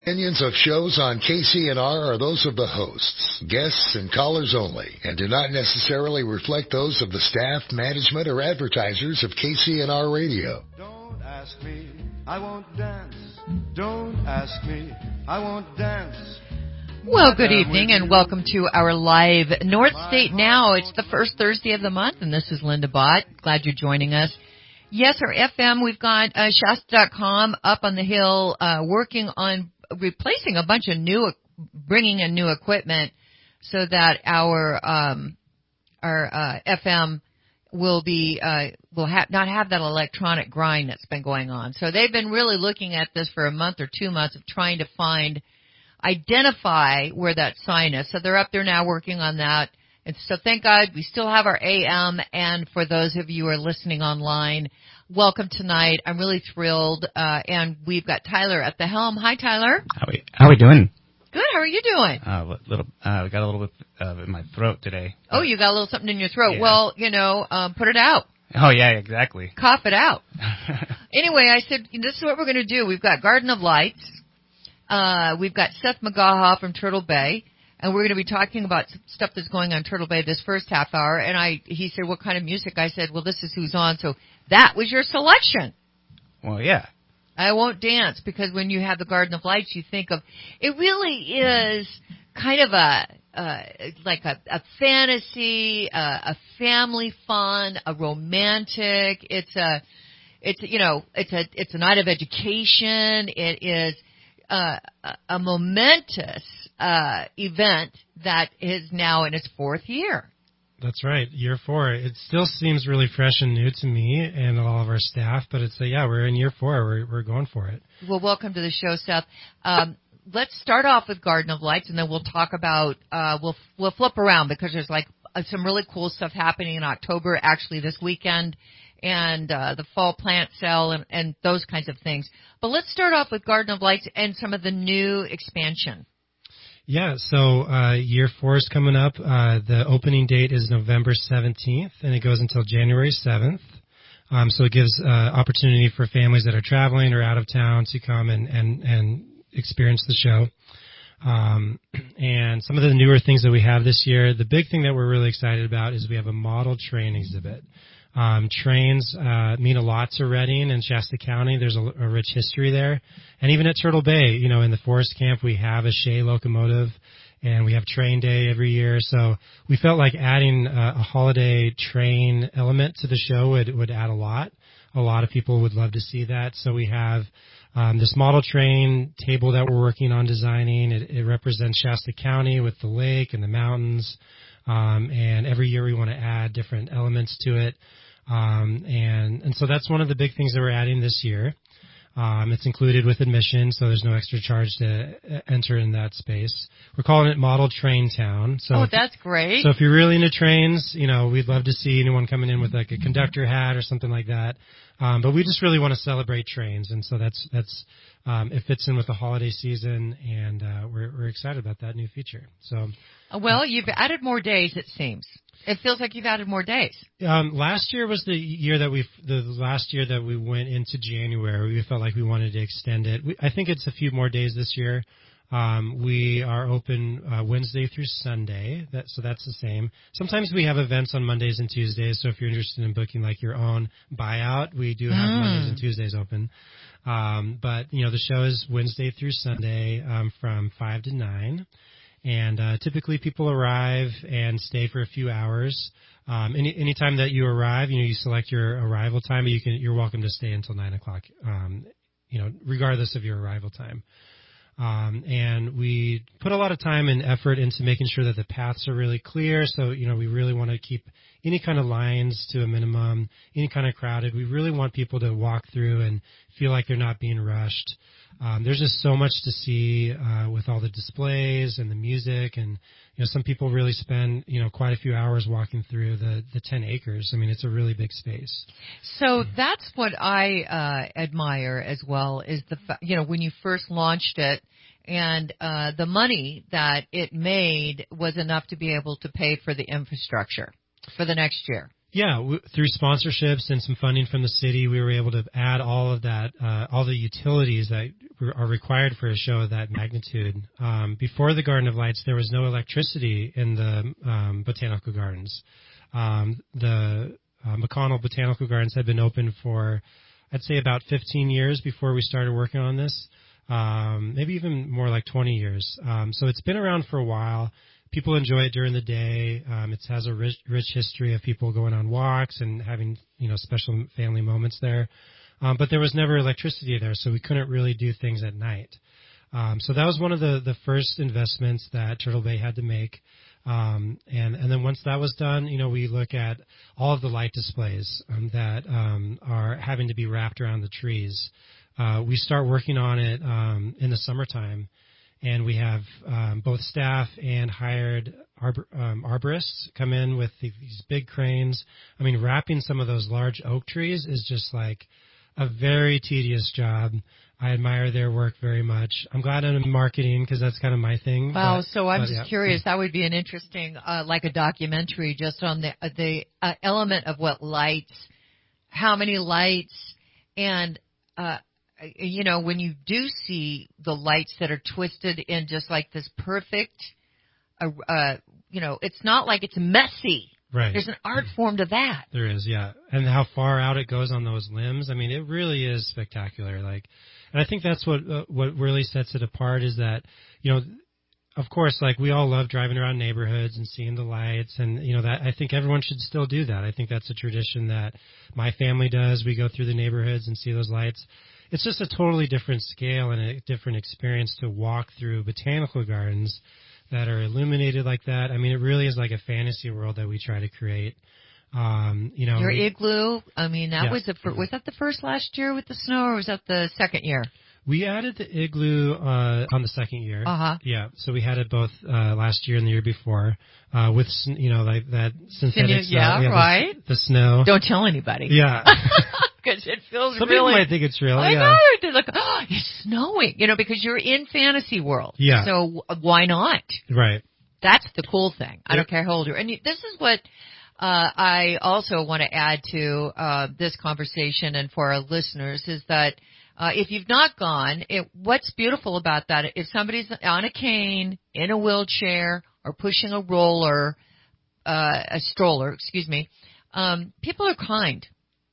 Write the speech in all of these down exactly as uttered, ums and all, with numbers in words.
Opinions of shows on K C N R are those of the hosts, guests, and callers only, and do not necessarily reflect those of the staff, management, or advertisers of K C N R Radio. Don't ask me, I won't dance. Don't ask me, I won't dance. Well, good evening and welcome to our live North State Now. It's the first Thursday of the month, and this is Linda Bott. Glad you're joining us. Yes, our F M, we've got uh, Shasta dot com up on the hill uh, working on replacing a bunch of new, bringing in new equipment so that our um, our uh, F M will be uh, will ha- not have that electronic grind that's been going on. So they've been really looking at this for a month or two months of trying to find, identify where that sign is. So they're up there now working on that. And so thank God we still have our A M. And for those of you who are listening online, welcome tonight. I'm really thrilled. Uh, and we've got Tyler at the helm. Hi, Tyler. How we how we doing? Good. How are you doing? Uh, little, uh, got a little bit uh, in my throat today. Oh, you got a little something in your throat. Yeah. Well, you know, um, put it out. Oh, yeah, exactly. Cough it out. Anyway, I said, this is what we're going to do. We've got Garden of Lights. Uh, we've got Seth McGaha from Turtle Bay. And we're going to be talking about stuff that's going on Turtle Bay this first half hour. And I, he said, what kind of music? I said, well, this is who's on. So that was your selection. Well, yeah. I won't dance because when you have the Garden of Lights, you think of, it really is kind of a, uh, like a, a fantasy, uh, a family fun, a romantic. It's a, it's, you know, it's a, it's a night of education. It is, uh, a, a momentous, uh, event that is now in its fourth year. That's right, year four. It still seems really fresh and new to me and all of our staff, but it's a, yeah, we're in year four. We're we're going for it. Well, welcome to the show, Seth. Um, let's start off with Garden of Lights, and then we'll talk about uh, we'll we'll flip around because there's like uh, some really cool stuff happening in October, actually this weekend, and uh, the fall plant sale and, and those kinds of things. But let's start off with Garden of Lights and some of the new expansion. Yeah, so uh, year four is coming up. Uh, the opening date is November seventeenth, and it goes until January seventh. Um, so it gives uh, opportunity for families that are traveling or out of town to come and, and, and experience the show. Um, and some of the newer things that we have this year, the big thing that we're really excited about is we have a model train exhibit. Um, trains uh, mean a lot to Redding and Shasta County. There's a, a rich history there. And even at Turtle Bay, you know, in the Forest Camp, we have a Shea locomotive, and we have train day every year. So we felt like adding a, a holiday train element to the show would, would add a lot. A lot of people would love to see that. So we have um, this model train table that we're working on designing. It, it represents Shasta County with the lake and the mountains. Um, and every year we want to add different elements to it. Um, and, and so that's one of the big things that we're adding this year. Um, it's included with admission, so there's no extra charge to enter in that space. We're calling it Model Train Town. So oh, if, that's great. So if you're really into trains, you know, we'd love to see anyone coming in with like a conductor hat or something like that. Um, but we just really want to celebrate trains, and so that's that's um, it fits in with the holiday season, and uh, we're we're excited about that new feature. So, well, you've added more days, it seems. It feels like you've added more days. Um, last year was the year that we the last year that we went into January. We felt like we wanted to extend it. We, I think it's a few more days this year. Um, we are open uh, Wednesday through Sunday, that, so that's the same. Sometimes we have events on Mondays and Tuesdays, so if you're interested in booking like your own buyout, we do have mm. Mondays and Tuesdays open. Um, but, you know, the show is Wednesday through Sunday um, from five to nine, and uh, typically people arrive and stay for a few hours. Um, any anytime that you arrive, you know, you select your arrival time, but you can, you're welcome to stay until nine o'clock, um, you know, regardless of your arrival time. Um, and we put a lot of time and effort into making sure that the paths are really clear. So, you know, we really want to keep any kind of lines to a minimum, any kind of crowded. We really want people to walk through and feel like they're not being rushed. Um, there's just so much to see uh, with all the displays and the music, and you know, some people really spend you know quite a few hours walking through the the ten acres. I mean, it's a really big space. So that's what I uh, admire as well is the fa- you know when you first launched it, and uh, the money that it made was enough to be able to pay for the infrastructure for the next year. Yeah, w- through sponsorships and some funding from the city, we were able to add all of that, uh, all the utilities that re- are required for a show of that magnitude. Um, before the Garden of Lights, there was no electricity in the um, botanical gardens. Um, the uh, McConnell Botanical Gardens had been open for, I'd say, about fifteen years before we started working on this, um, maybe even more like twenty years. Um, so it's been around for a while. People enjoy it during the day. Um, it has a rich, rich history of people going on walks and having, you know, special family moments there. Um, but there was never electricity there, so we couldn't really do things at night. Um, so that was one of the, the first investments that Turtle Bay had to make. Um, and, and then once that was done, you know, we look at all of the light displays um, that um, are having to be wrapped around the trees. Uh, we start working on it um, in the summertime. And we have um, both staff and hired arbor, um, arborists come in with the, these big cranes. I mean, wrapping some of those large oak trees is just like a very tedious job. I admire their work very much. I'm glad I'm in marketing because that's kind of my thing. Wow. But, so I'm but, just yeah. curious. That would be an interesting, uh, like a documentary just on the, uh, the uh, element of what lights, how many lights, and, uh, you know, when you do see the lights that are twisted in just like this perfect, uh, uh, you know, it's not like it's messy. Right. There's an art form to that. There is, yeah. And how far out it goes on those limbs. I mean, it really is spectacular. Like, and I think that's what, uh, what really sets it apart is that, you know, of course, like we all love driving around neighborhoods and seeing the lights, and you know that I think everyone should still do that. I think that's a tradition that my family does. We go through the neighborhoods and see those lights. It's just a totally different scale and a different experience to walk through botanical gardens that are illuminated like that. I mean, it really is like a fantasy world that we try to create. Um, you know, Your we, igloo. I mean, that yeah. was the fir- was that the first last year with the snow, or was that the second year? We added the igloo uh, on the second year. Uh-huh. Yeah, so we had it both uh, last year and the year before uh, with, you know, like that synthetic Sinu- yeah, snow. right. The, the snow. Don't tell anybody. Yeah. Because it feels Some really. people might think it's real. I yeah. know. They're like, oh, it's snowing. You know, because you're in fantasy world. Yeah. So uh, why not? Right. That's the cool thing. I Yeah. don't care how old you are. And you, this is what uh, I also want to add to uh, this conversation and for our listeners is that uh, if you've not gone, it, what's beautiful about that, if somebody's on a cane, in a wheelchair, or pushing a roller, uh, a stroller, excuse me, um, people are kind.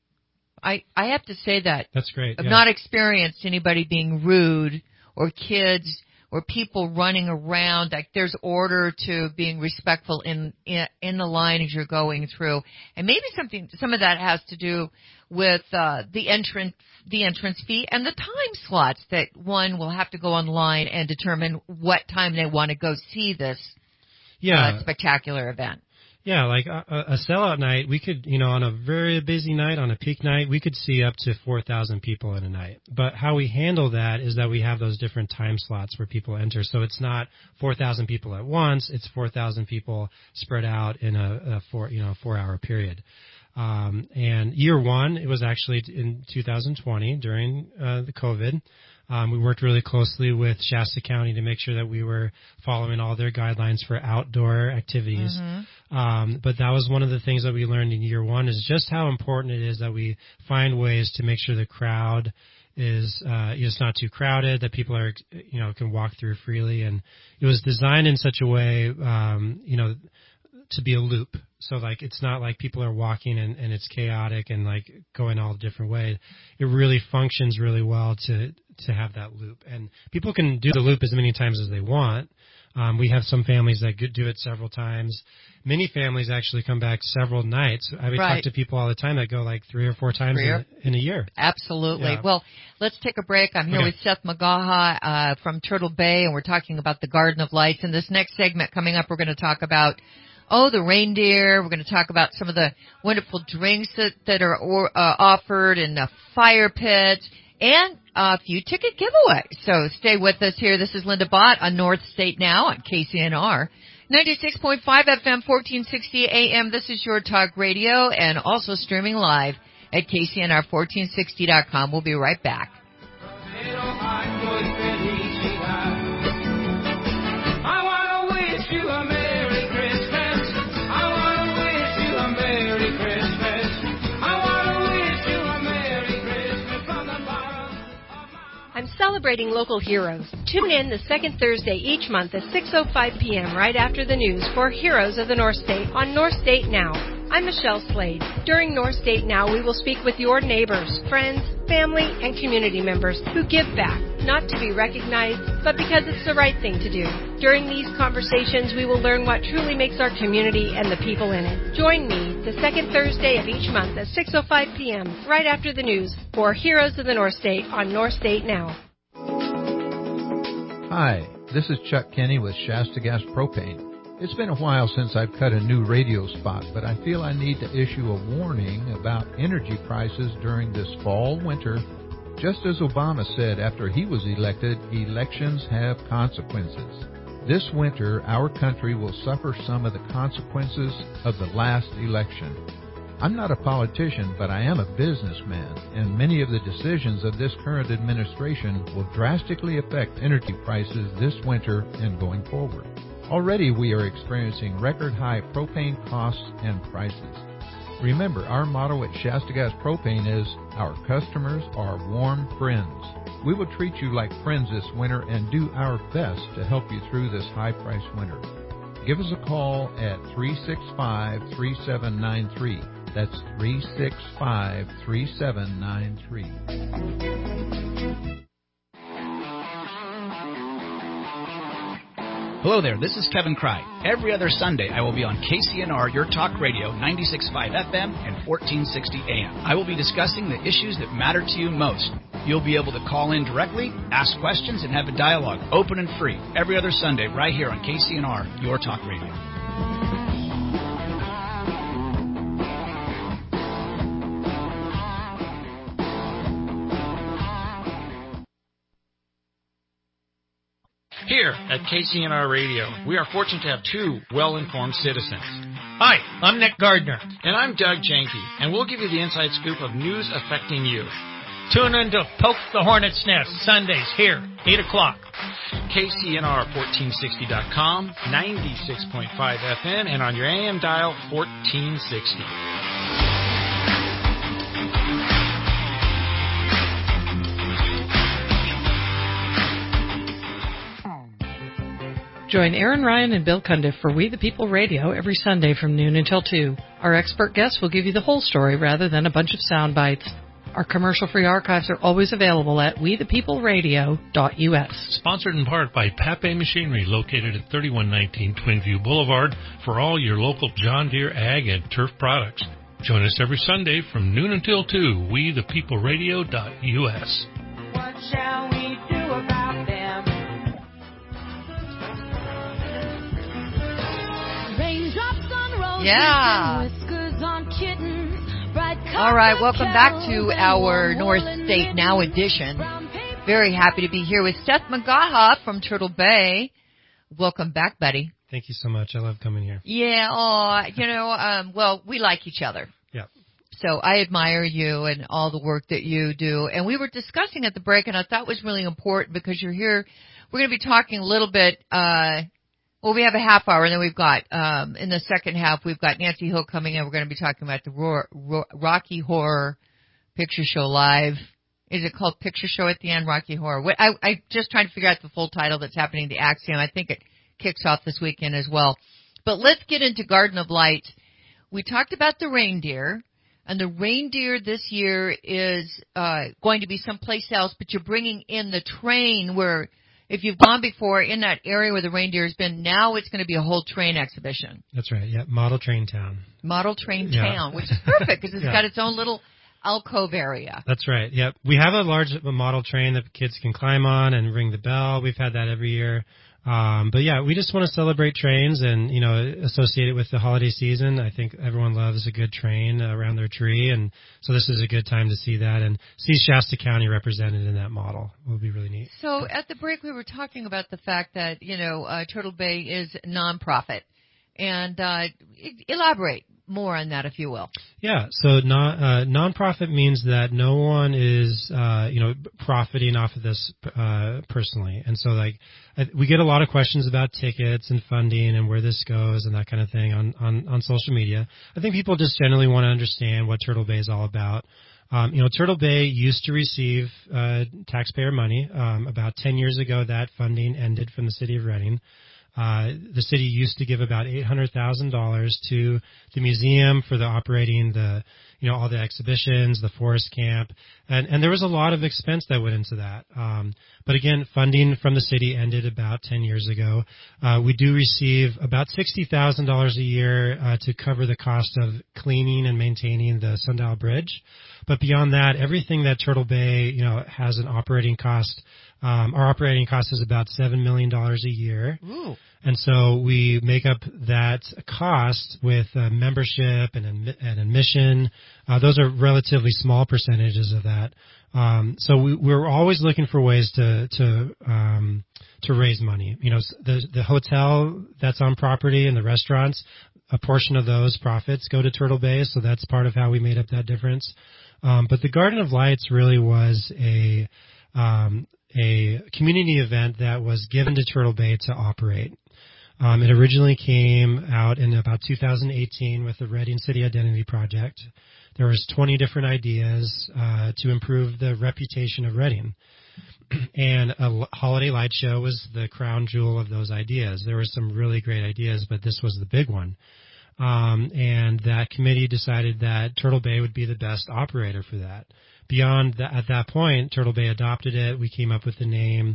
I, I have to say that. That's great. I've yeah. not experienced anybody being rude or kids or people running around. Like there's order to being respectful in, in in the line as you're going through. And maybe something some of that has to do with uh, the entrance the entrance fee and the time slots that one will have to go online and determine what time they want to go see this yeah. uh, spectacular event. Yeah, like a, a sellout night, we could, you know, on a very busy night, on a peak night, we could see up to four thousand people in a night. But how we handle that is that we have those different time slots where people enter. So it's not four thousand people at once, it's four thousand people spread out in a, a four, you know, four-hour period. Um, and year one, it was actually in two thousand twenty during uh, the COVID. Um, we worked really closely with Shasta County to make sure that we were following all their guidelines for outdoor activities. Mm-hmm. Um, but that was one of the things that we learned in year one is just how important it is that we find ways to make sure the crowd is uh, is not too crowded, that people are, you know, can walk through freely. And it was designed in such a way, um, you know, to be a loop. So like it's not like people are walking and, and it's chaotic and like going all different ways. It really functions really well to to have that loop. And people can do the loop as many times as they want. Um, we have some families that do it several times. Many families actually come back several nights. I mean, right. talk to people all the time that go like three or four times three or, in, in a year. Absolutely. Yeah. Well, let's take a break. I'm here okay. with Seth McGaha uh, from Turtle Bay, and we're talking about the Garden of Lights. In this next segment coming up, we're going to talk about Oh, the reindeer. We're going to talk about some of the wonderful drinks that, that are or, uh, offered in the fire pits and a few ticket giveaways. So stay with us here. This is Linda Bott on North State Now on K C N R. ninety-six point five F M, fourteen sixty A M. This is your talk radio and also streaming live at K C N R fourteen sixty dot com. We'll be right back. I want to wish you a Merry Christmas. I want to wish you a Merry Christmas. celebrating local heroes. Tune in the second Thursday each month at six oh five p.m. right after the news for Heroes of the North State on North State Now. I'm Michelle Slade. During North State Now, we will speak with your neighbors, friends, family, and community members who give back, not to be recognized, but because it's the right thing to do. During these conversations, we will learn what truly makes our community and the people in it. Join me the second Thursday of each month at six oh five p.m. right after the news for Heroes of the North State on North State Now. Hi, this is Chuck Kenny with Shasta Gas Propane. It's been a while since I've cut a new radio spot, but I feel I need to issue a warning about energy prices during this fall winter. Just as Obama said after he was elected, elections have consequences. This winter, our country will suffer some of the consequences of the last election. I'm not a politician, but I am a businessman, and many of the decisions of this current administration will drastically affect energy prices this winter and going forward. Already we are experiencing record-high propane costs and prices. Remember, our motto at Shasta Gas Propane is, our customers are warm friends. We will treat you like friends this winter and do our best to help you through this high-priced winter. Give us a call at three six five, three seven nine three. That's three six five, three seven nine three. Hello there, this is Kevin Cry. Every other Sunday, I will be on K C N R, Your Talk Radio, ninety-six point five F M and fourteen sixty A M. I will be discussing the issues that matter to you most. You'll be able to call in directly, ask questions, and have a dialogue, open and free, every other Sunday right here on K C N R, Your Talk Radio. Here at K C N R Radio, we are fortunate to have two well-informed citizens. Hi, I'm Nick Gardner. And I'm Doug Janke, and we'll give you the inside scoop of news affecting you. Tune in to Poke the Hornet's Nest, Sundays here, eight o'clock. K C N R fourteen sixty dot com, ninety-six point five F M, and on your A M dial, fourteen sixty. Join Aaron Ryan and Bill Cundiff for We the People Radio every Sunday from noon until two. Our expert guests will give you the whole story rather than a bunch of sound bites. Our commercial-free archives are always available at we the people radio dot U S. Sponsored in part by Pape Machinery, located at thirty-one nineteen Twinview Boulevard, for all your local John Deere ag and turf products. Join us every Sunday from noon until two, we the people radio dot U S. What shall we do about them? Raindrops on roses, yeah. And whiskers on kittens. All right, welcome back to our North State Now edition. Very happy to be here with Seth McGaha from Turtle Bay. Welcome back, buddy. Thank you so much. I love coming here. Yeah, oh, you know, um, well, we like each other. Yeah. So I admire you and all the work that you do. And we were discussing at the break, and I thought it was really important because you're here. We're going to be talking a little bit, uh, well, we have a half hour, and then we've got, um, in the second half, we've got Nancy Hill coming in. We're going to be talking about the Ro- Ro- Rocky Horror Picture Show Live. Is it called Picture Show at the end, Rocky Horror? What, I, I just trying to figure out the full title that's happening, the Axiom. I think it kicks off this weekend as well. But let's get into Garden of Light. We talked about the reindeer, and the reindeer this year is uh, going to be someplace else, but you're bringing in the train where, if you've gone before in that area where the reindeer has been, now it's going to be a whole train exhibition. That's right, yeah, Model Train Town. Model Train yeah. Town, which is perfect because it's yeah. got its own little alcove area. That's right, yeah. We have a large model train that kids can climb on and ring the bell. We've had that every year. Um, but yeah, we just want to celebrate trains and, you know, associate it with the holiday season. I think everyone loves a good train around their tree, and so this is a good time to see that and see Shasta County represented in that model. It would be really neat. So at the break, we were talking about the fact that, you know, uh, Turtle Bay is nonprofit, and uh, elaborate more on that, if you will. Yeah, so non, uh, nonprofit means that no one is, uh, you know, profiting off of this uh, personally. And so, like, I, we get a lot of questions about tickets and funding and where this goes and that kind of thing on, on, on social media. I think people just generally want to understand what Turtle Bay is all about. Um, you know, Turtle Bay used to receive uh, taxpayer money. Um, about ten years ago, that funding ended from the city of Redding. Uh, the city used to give about eight hundred thousand dollars to the museum for the operating the, you know, all the exhibitions, the forest camp, and, and there was a lot of expense that went into that. Um, but again, funding from the city ended about ten years ago. Uh, we do receive about sixty thousand dollars a year uh, to cover the cost of cleaning and maintaining the Sundial Bridge. But beyond that, everything that Turtle Bay, you know, has an operating cost. Um, our operating cost is about seven million dollars a year. Ooh. And so we make up that cost with uh, membership and, admi- and admission. Uh, those are relatively small percentages of that. Um, so we, we're always looking for ways to to um, to raise money. You know, the the hotel that's on property and the restaurants, a portion of those profits go to Turtle Bay, so that's part of how we made up that difference. Um, but the Garden of Lights really was a um, a community event that was given to Turtle Bay to operate. Um, it originally came out in about two thousand eighteen with the Redding City Identity Project. There was twenty different ideas uh, to improve the reputation of Redding. And a holiday light show was the crown jewel of those ideas. There were some really great ideas, but this was the big one. Um, and that committee decided that Turtle Bay would be the best operator for that. Beyond that, at that point, Turtle Bay adopted it. We came up with the name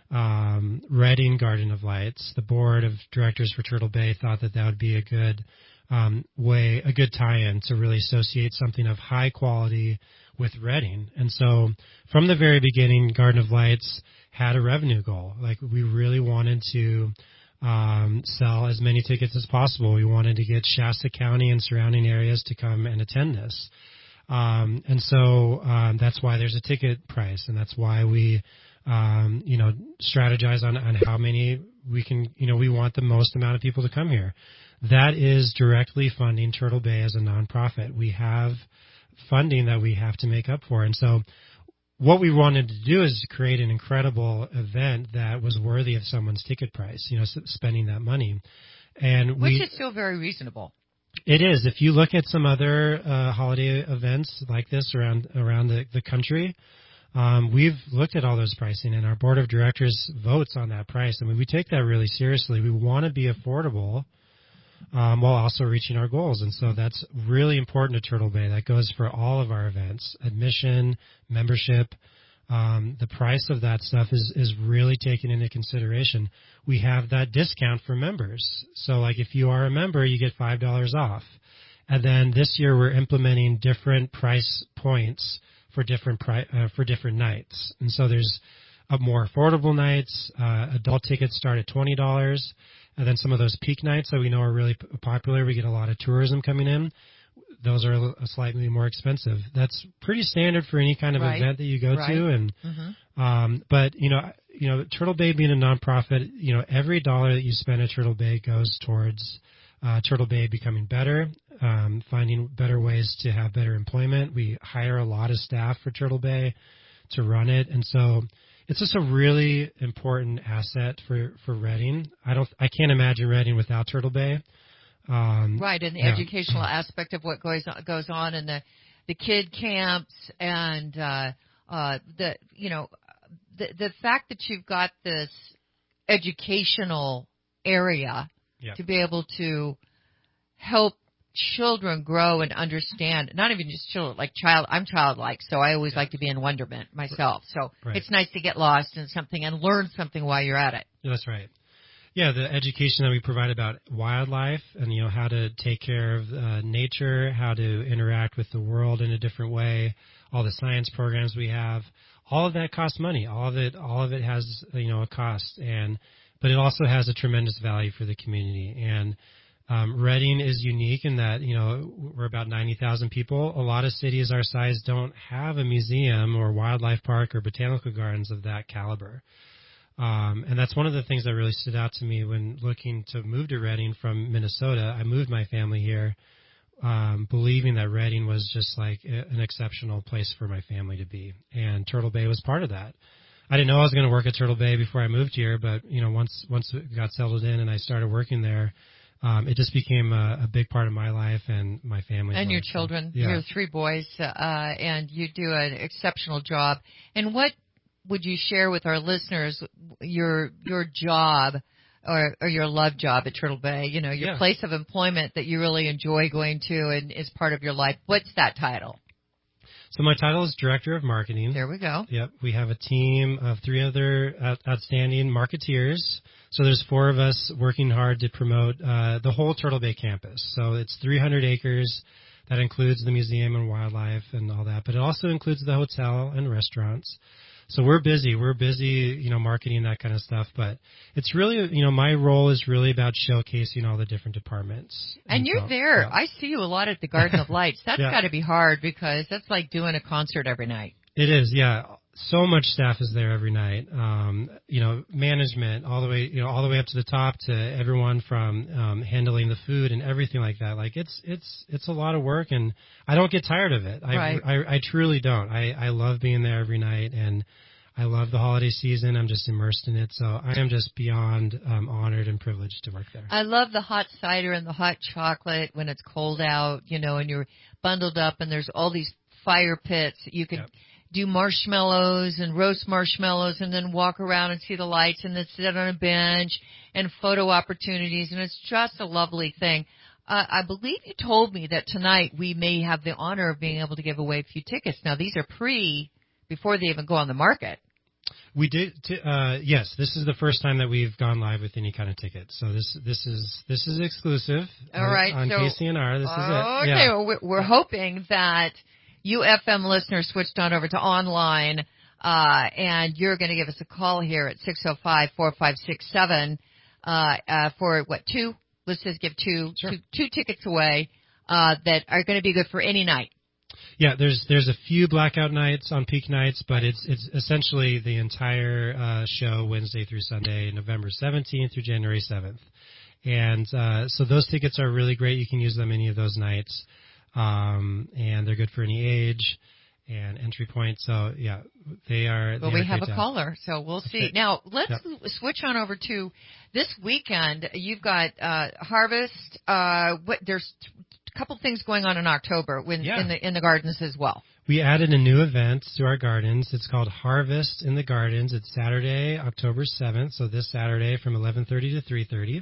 um, Redding Garden of Lights. The board of directors for Turtle Bay thought that that would be a good um, way, a good tie-in to really associate something of high quality with Redding. And so from the very beginning, Garden of Lights had a revenue goal. Like, we really wanted to um, sell as many tickets as possible. We wanted to get Shasta County and surrounding areas to come and attend this. Um, and so um, that's why there's a ticket price, and that's why we, um, you know, strategize on, on how many we can, you know, we want the most amount of people to come here. That is directly funding Turtle Bay as a nonprofit. We have funding that we have to make up for. And so what we wanted to do is create an incredible event that was worthy of someone's ticket price, you know, spending that money. And we, Which is still very reasonable. It is. If you look at some other uh, holiday events like this around around the, the country, um, we've looked at all those pricing, and our board of directors votes on that price. I mean, we take that really seriously. We want to be affordable um, while also reaching our goals, and so that's really important to Turtle Bay. That goes for all of our events, admission, membership. Um, the price of that stuff is, is really taken into consideration. We have that discount for members. So, like, if you are a member, you get five dollars off. And then this year we're implementing different price points for different pri- uh, for different nights. And so there's a more affordable nights. Uh, adult tickets start at twenty dollars. And then some of those peak nights that we know are really p- popular, we get a lot of tourism coming in. Those are a slightly more expensive. That's pretty standard for any kind of right. event that you go right. to. And, mm-hmm. um, but you know, you know, Turtle Bay being a nonprofit, you know, every dollar that you spend at Turtle Bay goes towards, uh, Turtle Bay becoming better, um, finding better ways to have better employment. We hire a lot of staff for Turtle Bay to run it. And so it's just a really important asset for, for Redding. I don't, I can't imagine Redding without Turtle Bay. Um, right, and the yeah. educational aspect of what goes on, goes on in the the kid camps, and uh, uh, the you know the the fact that you've got this educational area yeah. to be able to help children grow and understand. Not even just children, like child. I'm childlike, so I always yeah. like to be in wonderment myself. So right. it's nice to get lost in something and learn something while you're at it. That's right. Yeah, the education that we provide about wildlife and, you know, how to take care of uh, nature, how to interact with the world in a different way, all the science programs we have, all of that costs money. All of it, all of it has, you know, a cost, and but it also has a tremendous value for the community. And um, Redding is unique in that, you know, we're about ninety thousand people. A lot of cities our size don't have a museum or wildlife park or botanical gardens of that caliber. Um, and that's one of the things that really stood out to me when looking to move to Redding from Minnesota. I moved my family here, um, believing that Redding was just like a, an exceptional place for my family to be. And Turtle Bay was part of that. I didn't know I was going to work at Turtle Bay before I moved here, but, you know, once, once it got settled in and I started working there, um, it just became a, a big part of my life and my family's And life. your children. Yeah. Your three boys, uh, and you do an exceptional job. And what would you share with our listeners, your your job or, or your love job at Turtle Bay, you know, your Yeah. place of employment that you really enjoy going to and is part of your life? What's that title? So my title is Director of Marketing. There we go. Yep. We have a team of three other out- outstanding marketeers. So there's four of us working hard to promote uh, the whole Turtle Bay campus. So it's three hundred acres. That includes the museum and wildlife and all that, but it also includes the hotel and restaurants. So we're busy. We're busy, you know, marketing that kind of stuff. But it's really, you know, my role is really about showcasing all the different departments. And, and you're so, there. Yeah. I see you a lot at the Garden of Lights. That's Yeah. got to be hard because that's like doing a concert every night. It is, yeah. So much staff is there every night. Um, you know, management all the way, you know, all the way up to the top to everyone from um, handling the food and everything like that. Like it's it's it's a lot of work, and I don't get tired of it. I Right. I, I truly don't. I I love being there every night, and I love the holiday season. I'm just immersed in it, so I am just beyond um, honored and privileged to work there. I love the hot cider and the hot chocolate when it's cold out, you know, and you're bundled up and there's all these fire pits. You can Yep. do marshmallows and roast marshmallows and then walk around and see the lights and then sit on a bench and photo opportunities, and it's just a lovely thing. Uh, I believe you told me that tonight we may have the honor of being able to give away a few tickets. Now, these are pre, before they even go on the market. We did, t- uh, yes. This is the first time that we've gone live with any kind of ticket. So this this is this is exclusive. All on, right, on so, K C N R. This is it. Okay, Yeah. well, we're, we're hoping that you F M listeners switched on over to online, uh, and you're going to give us a call here at six oh five, four five six seven uh, uh, for what two? Let's just give two Sure. two, two tickets away uh, that are going to be good for any night. Yeah, there's there's a few blackout nights on peak nights, but it's it's essentially the entire uh, show Wednesday through Sunday, November seventeenth through January seventh. And uh, so those tickets are really great. You can use them any of those nights, um, and they're good for any age and entry point. So yeah, they are. Well, they we are have great a to caller, so we'll see. Okay. Now, let's Yep. switch on over to this weekend. You've got uh, Harvest. Uh, what, there's a couple things going on in October when, Yeah. in the in the gardens as well. We added a new event to our gardens. It's called Harvest in the Gardens. It's Saturday, October seventh, so this Saturday from eleven thirty to three thirty.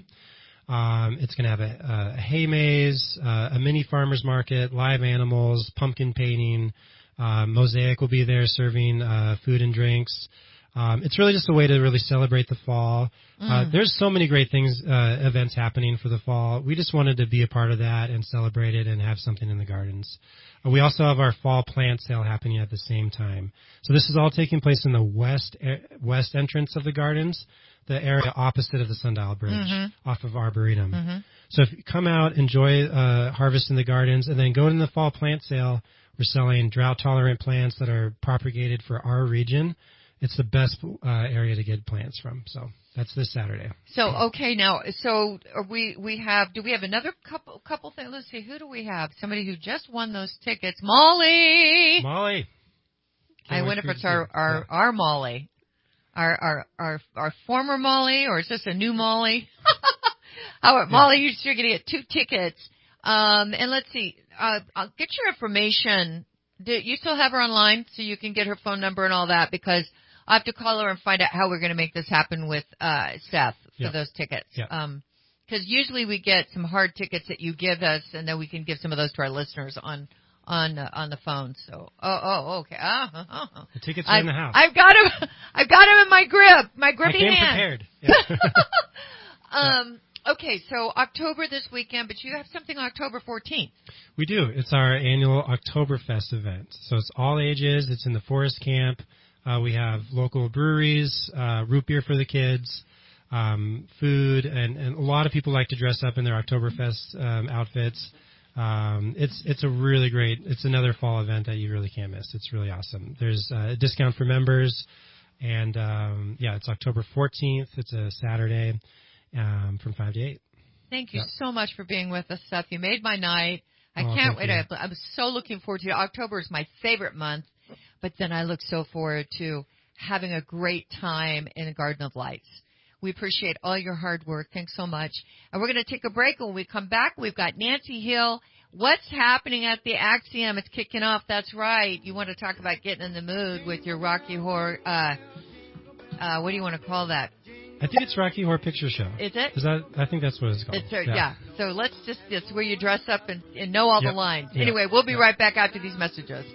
Um, it's going to have a, a hay maze, uh, a mini farmer's market, live animals, pumpkin painting. Uh, Mosaic will be there serving uh, food and drinks. Um, it's really just a way to really celebrate the fall. Uh, Mm. there's so many great things, uh, events happening for the fall. We just wanted to be a part of that and celebrate it and have something in the gardens. Uh, we also have our fall plant sale happening at the same time. So this is all taking place in the west eh, west entrance of the gardens, the area opposite of the Sundial Bridge, Mhm. off of Arboretum. Mm-hmm. So if you come out, enjoy uh, Harvest in the Gardens, and then go in the fall plant sale, we're selling drought-tolerant plants that are propagated for our region. It's the best uh, area to get plants from. So that's this Saturday. So okay, now so are we we have do we have another couple couple things? Let's see, who do we have? Somebody who just won those tickets, Molly. Molly. I Can't wonder wait if for it's you to our see it. our, Yeah. our Molly, our our our our former Molly, or is this a new Molly? Our, Molly, you you're going to get two tickets. Um, and let's see, uh, I'll get your information. Do you still have her online so you can get her phone number and all that? Because I have to call her and find out how we're going to make this happen with uh, Seth for Yep. those tickets. Yep. Um, because usually we get some hard tickets that you give us, and then we can give some of those to our listeners on on uh, on the phone. So, oh, oh, okay. Ah, uh, uh, uh. The tickets are I've, in the house. I've got him. I've got him in my grip, my I grippy came hand. prepared. Yeah. Um. Okay, so October this weekend, but you have something October fourteenth. We do. It's our annual Oktoberfest event. So it's all ages. It's in the Forest Camp. Uh, we have local breweries, uh, root beer for the kids, um, food, and, and a lot of people like to dress up in their Oktoberfest um, outfits. Um, it's it's a really great. It's another fall event that you really can't miss. It's really awesome. There's uh, a discount for members, and um, yeah, it's October fourteenth. It's a Saturday um, from five to eight. Thank you Yep. so much for being with us, Seth. You made my night. I Oh, can't thank wait. you. I, I'm so looking forward to it. October is my favorite month, but then I look so forward to having a great time in the Garden of Lights. We appreciate all your hard work. Thanks so much. And we're going to take a break. When we come back, we've got Nancy Hill. What's happening at the Axiom? It's kicking off. That's right. You want to talk about getting in the mood with your Rocky Horror, uh, uh, what do you want to call that? I think it's Rocky Horror Picture Show. Is it? Is that? I think that's what it's called. It's a, yeah. yeah. So let's just, it's where you dress up and, and know all Yep. the lines. Yeah. Anyway, we'll be Yep. right back after these messages.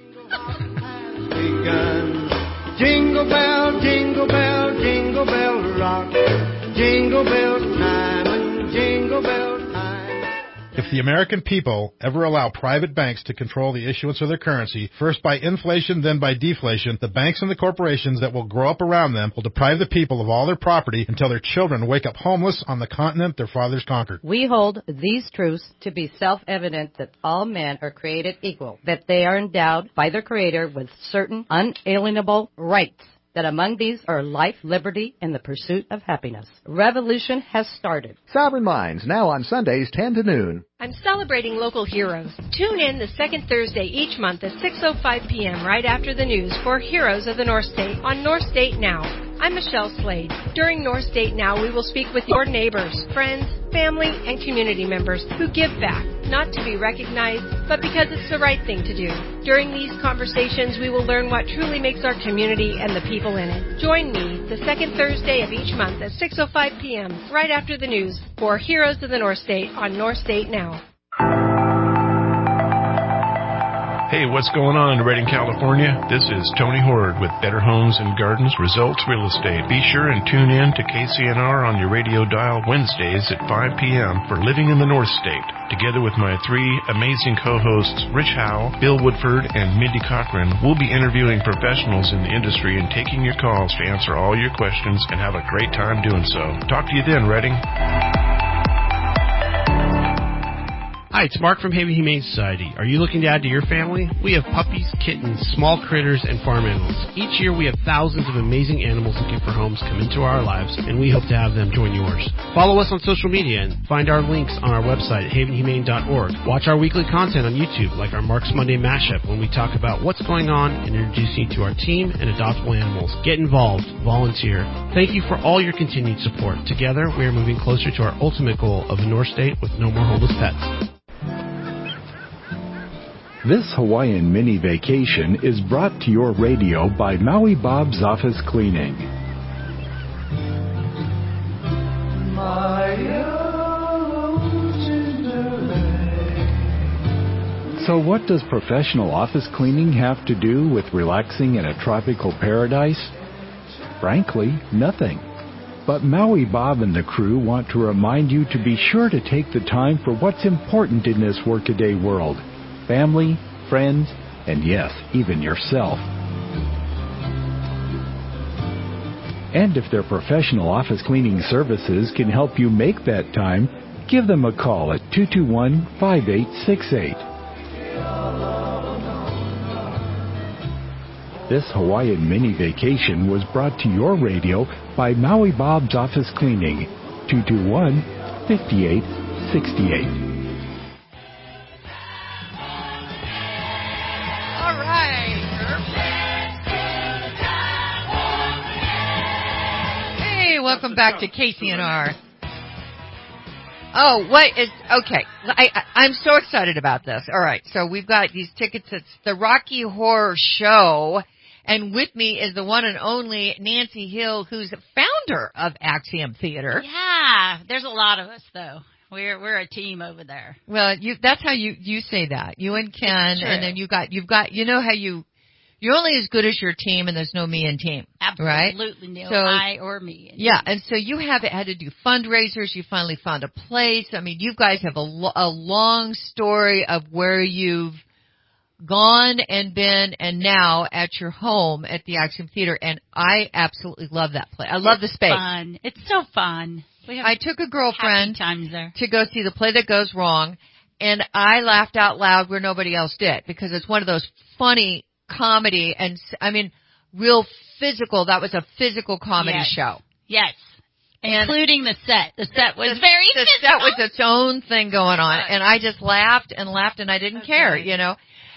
Begun. Jingle bell, jingle bell, jingle bell rock. Jingle bell time and jingle bell time. If the American people ever allow private banks to control the issuance of their currency, first by inflation, then by deflation, the banks and the corporations that will grow up around them will deprive the people of all their property until their children wake up homeless on the continent their fathers conquered. We hold these truths to be self-evident that all men are created equal, that they are endowed by their Creator with certain unalienable rights, that among these are life, liberty, and the pursuit of happiness. Revolution has started. Sovereign Minds, now on Sundays, ten to noon. I'm celebrating local heroes. Tune in the second Thursday each month at six oh five p.m. right after the news for Heroes of the North State on North State Now. I'm Michelle Slade. During North State Now, we will speak with your neighbors, friends, family, and community members who give back, not to be recognized, but because it's the right thing to do. During these conversations, we will learn what truly makes our community and the people in it. Join me the second Thursday of each month at six oh five p.m. right after the news for Heroes of the North State on North State Now. Hey, what's going on in Redding, California? This is Tony Horde with Better Homes and Gardens Results Real Estate. Be sure and tune in to K C N R on your radio dial Wednesdays at five p.m. for Living in the North State. Together with my three amazing co-hosts, Rich Howe, Bill Woodford, and Mindy Cochran, we'll be interviewing professionals in the industry and taking your calls to answer all your questions and have a great time doing so. Talk to you then, Redding. Hi, it's Mark from Haven Humane Society. Are you looking to add to your family? We have puppies, kittens, small critters, and farm animals. Each year we have thousands of amazing animals looking for homes come into our lives, and we hope to have them join yours. Follow us on social media and find our links on our website at haven humane dot org. Watch our weekly content on YouTube, like our Mark's Monday Mashup, when we talk about what's going on and introduce you to our team and adoptable animals. Get involved. Volunteer. Thank you for all your continued support. Together, we are moving closer to our ultimate goal of a North State with no more homeless pets. This Hawaiian mini vacation is brought to your radio by Maui Bob's Office Cleaning. So what does professional office cleaning have to do with relaxing in a tropical paradise? Frankly, nothing. But Maui Bob and the crew want to remind you to be sure to take the time for what's important in this workaday world. Family, friends, and yes, even yourself. And if their professional office cleaning services can help you make that time, give them a call at two two one, five eight six eight. This Hawaiian mini vacation was brought to your radio by Maui Bob's Office Cleaning, two two one, five eight six eight. Welcome back to K C N R. Oh, what is, okay, I, I, I'm so excited about this. All right, so we've got these tickets. It's the Rocky Horror Show, and with me is the one and only Nancy Hill, who's the founder of Axiom Theater. Yeah, there's a lot of us, though. We're we're a team over there. Well, you that's how you, you say that. You and Ken, and then you got, you've got, you know how you, you're only as good as your team, and there's no me and team. Right? Absolutely, no so, I or me. Yeah, and so you have had to do fundraisers. You finally found a place. I mean, you guys have a, lo- a long story of where you've gone and been, and now at your home at the Axiom Theater, and I absolutely love that place. I love it's the space. Fun. It's so fun. We have I took a girlfriend times there. to go see The Play That Goes Wrong, and I laughed out loud where nobody else did, because it's one of those funny comedy, and I mean, real physical. That was a physical comedy yes. show. Yes. And including the set. The set was the, very The physical. set was its own thing going on, and I just laughed and laughed, and I didn't okay. care, you know.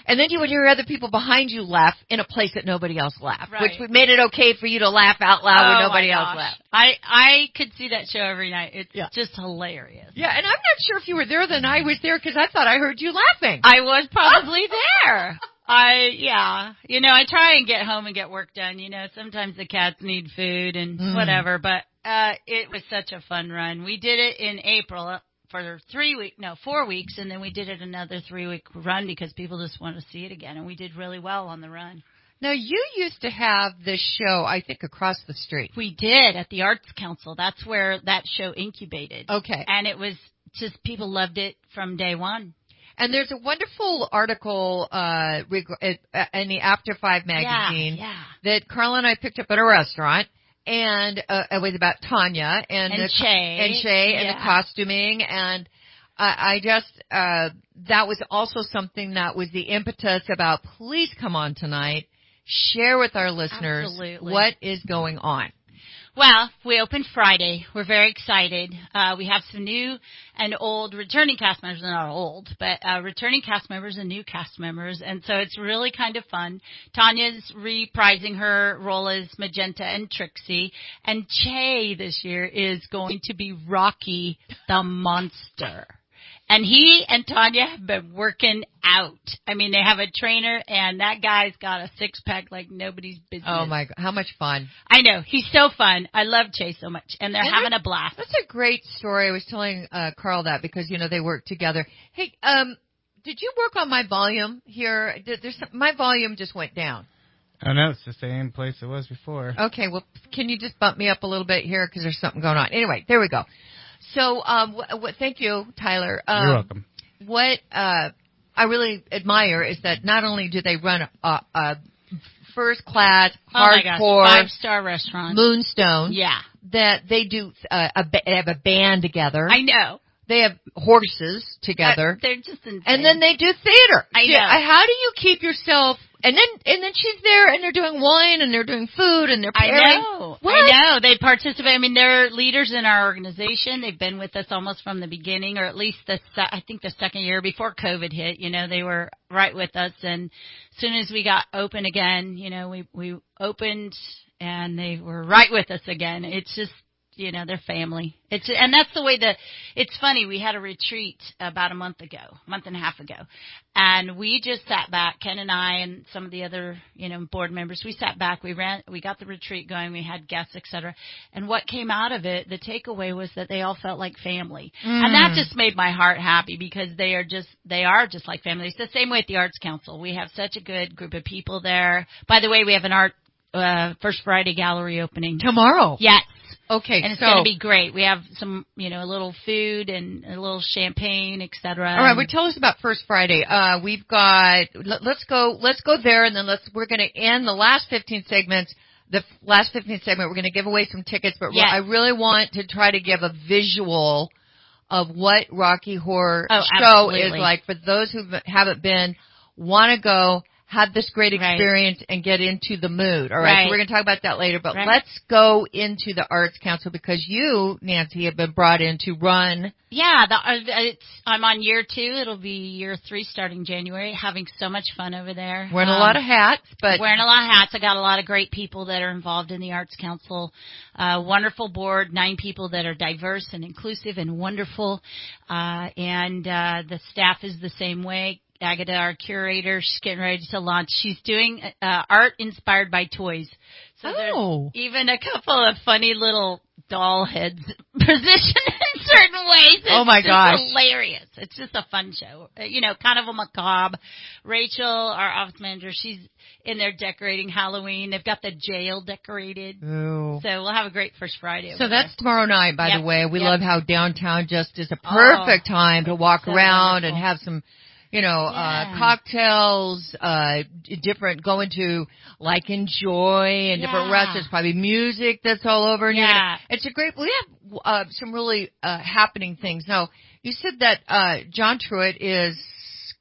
And then you would hear other people behind you laugh in a place that nobody else laughed, Right. which made it okay for you to laugh out loud oh when nobody my else gosh. laughed. I I could see that show every night. It's Yeah. just hilarious. Yeah, and I'm not sure if you were there then I was there because I thought I heard you laughing. I was probably there. I yeah, you know, I try and get home and get work done. You know, sometimes the cats need food and Mm. whatever, but uh it was such a fun run. We did it in April for three weeks, no, four weeks, and then we did it another three week run because people just want to see it again, and we did really well on the run. Now, you used to have this show, I think, across the street. We did at the Arts Council. That's where that show incubated. Okay. And it was just people loved it from day one. And there's a wonderful article uh, reg- uh, in the After Five magazine Yeah, yeah. that Carla and I picked up at a restaurant, and uh, it was about Tanya and, And the, Shay. and Shay and the Yeah. costuming, and I, I just uh, that was also something that was the impetus about please come on tonight, share with our listeners Absolutely. what is going on. Well, we opened Friday. We're very excited. Uh, we have some new and old returning cast members, not old, but uh, returning cast members and new cast members. And so it's really kind of fun. Tanya's reprising her role as Magenta and Trixie. And Che this year is going to be Rocky the Monster. And he and Tanya have been working out. I mean, they have a trainer, and that guy's got a six-pack like nobody's business. Oh, my God. How much fun. I know. He's so fun. I love Chase so much, and they're And having that- a blast. That's a great story. I was telling uh, Carl that because, you know, they work together. Hey, um, did you work on my volume here? Did, there's some, my volume just went down. Oh, no, it's the same place it was before. Okay, well, can you just bump me up a little bit here because there's something going on. Anyway, there we go. So, um, wh- wh- thank you, Tyler. Um, You're welcome. What uh, I really admire is that not only do they run a, a first class, Oh my gosh, hardcore, five-star restaurant. Moonstone, Yeah. that they do uh, a ba- they have a band together. I know. They have horses together, Uh, they're just insane. and then they do theater. I Do- know. uh, How do you keep yourself? And then and then she's there, and they're doing wine, and they're doing food, and they're I pairing. know. What? I know. They participate. I mean, they're leaders in our organization. They've been with us almost from the beginning, or at least the se- I think the second year before COVID hit. You know, they were right with us. And as soon as we got open again, you know, we we opened, and they were right with us again. It's just, you know, they're family. It's and that's the way that it's funny. We had a retreat about a month ago, a month and a half ago, and we just sat back. Ken and I and some of the other, you know, board members. We sat back. We ran. We got the retreat going. We had guests, et cetera. And what came out of it, the takeaway was that they all felt like family, Mm. and that just made my heart happy because they are just they are just like family. It's the same way at the Arts Council. We have such a good group of people there. By the way, we have an art uh, First Friday gallery opening Tomorrow. Yes. Okay, And it's so going to be great. We have some, you know, a little food and a little champagne, et cetera. all right. Well, tell us about First Friday. Uh, we've got. Let, let's go. Let's go there, and then let's. We're going to end the last fifteen segments. The f- last fifteen segment, we're going to give away some tickets, but Yes. I really want to try to give a visual of what Rocky Horror Oh, Show absolutely. is like for those who haven't been, want to go, have this great Right. experience, and get into the mood. All right, Right. so we're going to talk about that later, but Right. let's go into the Arts Council because you, Nancy, have been brought in to run. Yeah, the, uh, it's, I'm on year two. It'll be year three starting January. Having so much fun over there. Wearing a Um, lot of hats, but wearing a lot of hats. I got a lot of great people that are involved in the Arts Council. Uh, wonderful board, nine people that are diverse and inclusive and wonderful. Uh, and uh, the staff is the same way. Agatha, our curator, she's getting ready to launch. She's doing uh, art inspired by toys. So Oh. there's even a couple of funny little doll heads positioned in certain ways. It's Oh, my just gosh. hilarious. It's just a fun show. Uh, You know, kind of a macabre. Rachel, our office manager, she's in there decorating Halloween. They've got the jail decorated. Ooh. So we'll have a great First Friday. So over that's tomorrow night, by Yep, the way. We yep. love how downtown just is a perfect Oh, time to walk so around wonderful. and have some, you know, uh, Yeah. cocktails, uh, d- different, going to like Enjoy and different Yeah. restaurants, probably music that's all over. And you're Yeah. gonna, it's a great, we have, uh, some really, uh, happening things. Now, you said that, uh, John Truitt is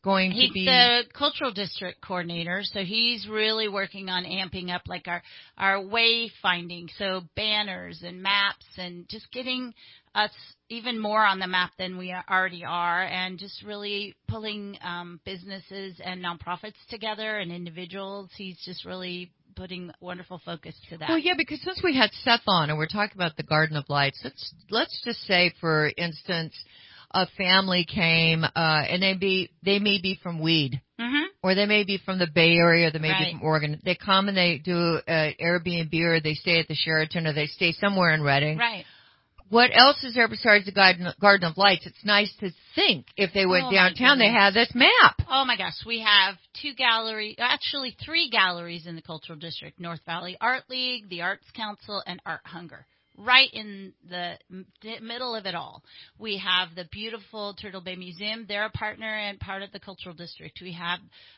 going He's to be the cultural district coordinator, so he's really working on amping up like our our wayfinding, so banners and maps and just getting us even more on the map than we already are, and just really pulling um, businesses and nonprofits together and individuals. He's just really putting wonderful focus to that. Well, yeah, because since we had Seth on and we're talking about the Garden of Lights, let's let's just say, for instance, a family came, uh, and they be they may be from Weed, mm-hmm. or they may be from the Bay Area, or they may right. be from Oregon. They come and they do uh, Airbnb, or they stay at the Sheraton, or they stay somewhere in Redding. Right. What else is there besides the Garden Garden of Lights? It's nice to think if they went oh downtown, they had this map. Oh my gosh, we have two galleries, actually three galleries in the Cultural District: North Valley Art League, the Arts Council, and Art Hunger. Right in the middle of it all, we have the beautiful Turtle Bay Museum. They're a partner and part of the Cultural District. We have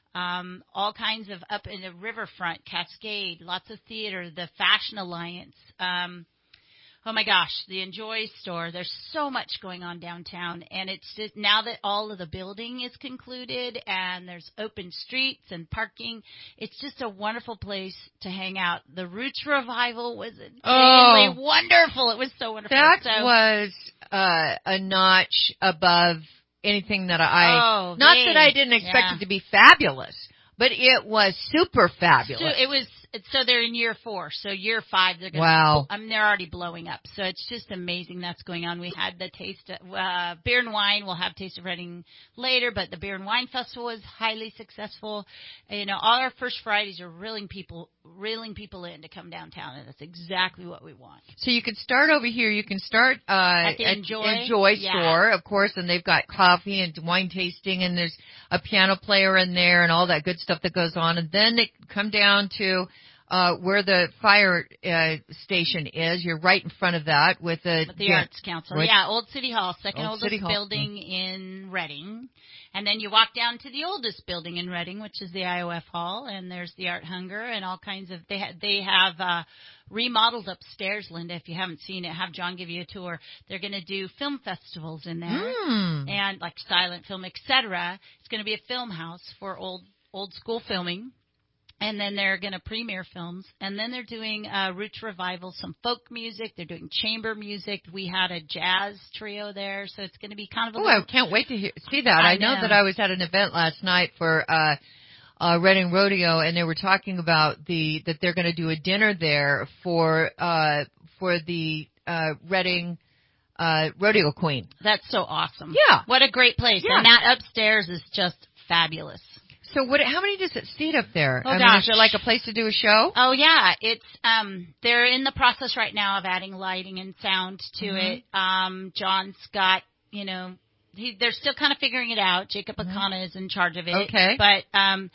um, all kinds of up in the riverfront, Cascade, lots of theater, the Fashion Alliance. Um, oh my gosh, the Enjoy store. There's so much going on downtown, and it's just now that all of the building is concluded and there's open streets and parking, it's just a wonderful place to hang out. The Roots Revival was insanely oh, wonderful. It was so wonderful. That so, was uh, a notch above anything that I, oh, not yay. that I didn't expect yeah. it to be fabulous, but it was super fabulous. So it was. So they're in year four. So year five, they're going wow. I mean, they're already blowing up. So it's just amazing that's going on. We had the taste of uh, beer and wine. We'll have Taste of Reading later, but the Beer and Wine Festival was highly successful. And, you know, all our First Fridays are reeling people, reeling people in to come downtown, and that's exactly what we want. So you can start over here. You can start uh, at the at Enjoy, Enjoy yeah. store, of course, and they've got coffee and wine tasting, and there's a piano player in there and all that good stuff that goes on. And then they come down to Uh, where the fire uh, station is. You're right in front of that with the, with the yeah, Arts Council. right. Yeah, Old City Hall, second Old oldest City Hall. building mm. in Reading. And then you walk down to the oldest building in Reading, which is the I O F Hall, and there's the Art Hunger and all kinds of, they, ha- they have uh, remodeled upstairs, Linda, if you haven't seen it. Have John give you a tour. They're going to do film festivals in there, mm. and like silent film, et cetera. It's going to be a film house for old old school filming. And then they're going to premiere films. And then they're doing uh, Roots Revival, some folk music. They're doing chamber music. We had a jazz trio there, so it's going to be kind of a Oh, little... I can't wait to hear, see that. I, I know. know that I was at an event last night for uh, uh, Reading Rodeo, and they were talking about the that they're going to do a dinner there for uh, for the uh, Reading uh, Rodeo Queen. That's so awesome. Yeah. What a great place. Yeah. And that upstairs is just fabulous. So what? How many does it seat up there? Oh, I mean, gosh. is it like a place to do a show? Oh yeah, it's um they're in the process right now of adding lighting and sound to mm-hmm. it. Um John's got, you know, he, they're still kind of figuring it out. Jacob mm-hmm. Akana is in charge of it. Okay. But um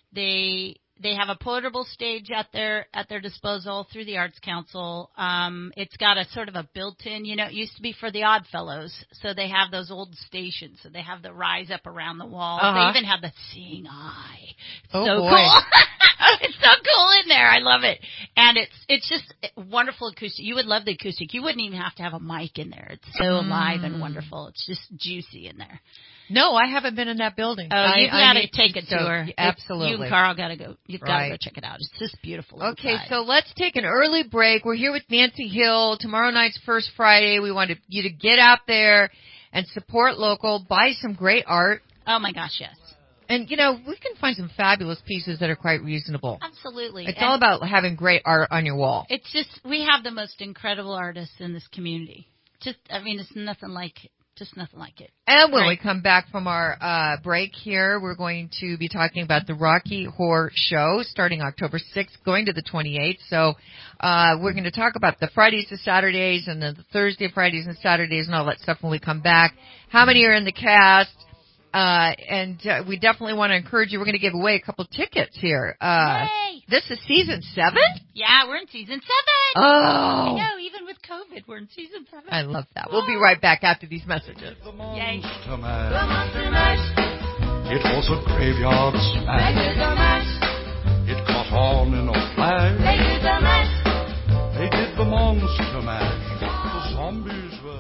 they they have a portable stage at their at their disposal through the Arts Council. Um, it's got a sort of a built-in, you know, it used to be for the Odd Fellows, so they have those old stations. So they have the rise up around the wall. Uh-huh. They even have the seeing eye. It's oh so boy. cool. It's so cool in there. I love it. And it's it's just wonderful acoustic. You would love the acoustic. You wouldn't even have to have a mic in there. It's so mm. alive and wonderful. It's just juicy in there. No, I haven't been in that building. Oh, I, you've got to I take a so, tour. Absolutely. You and Carl got to go. You've got right. to go check it out. It's just beautiful. Okay, inside. so let's take an early break. We're here with Nancy Hill. Tomorrow night's First Friday. We want you to get out there and support local, buy some great art. Oh, my gosh, yes. And, you know, we can find some fabulous pieces that are quite reasonable. Absolutely. It's and all about having great art on your wall. It's just, we have the most incredible artists in this community. Just, I mean, it's nothing like Just nothing like it. And when right. we come back from our uh, break here, we're going to be talking about the Rocky Horror Show starting October sixth, going to the twenty-eighth. So uh, we're going to talk about the Fridays to Saturdays and then the Thursday, Fridays, and Saturdays and all that stuff when we come back. How many are in the cast? Uh, and uh, we definitely want to encourage you. We're going to give away a couple tickets here. Uh, Yay! This is season seven? Yeah, we're in season seven. Oh. I know, even with COVID, we're in season seven. I love that. We'll be right back after these messages. Yay. The Monster Mash. It was a graveyard smash. They did the mash. It caught on in a flash. They did the mash. They did the Monster Mash. The zombies were... I'm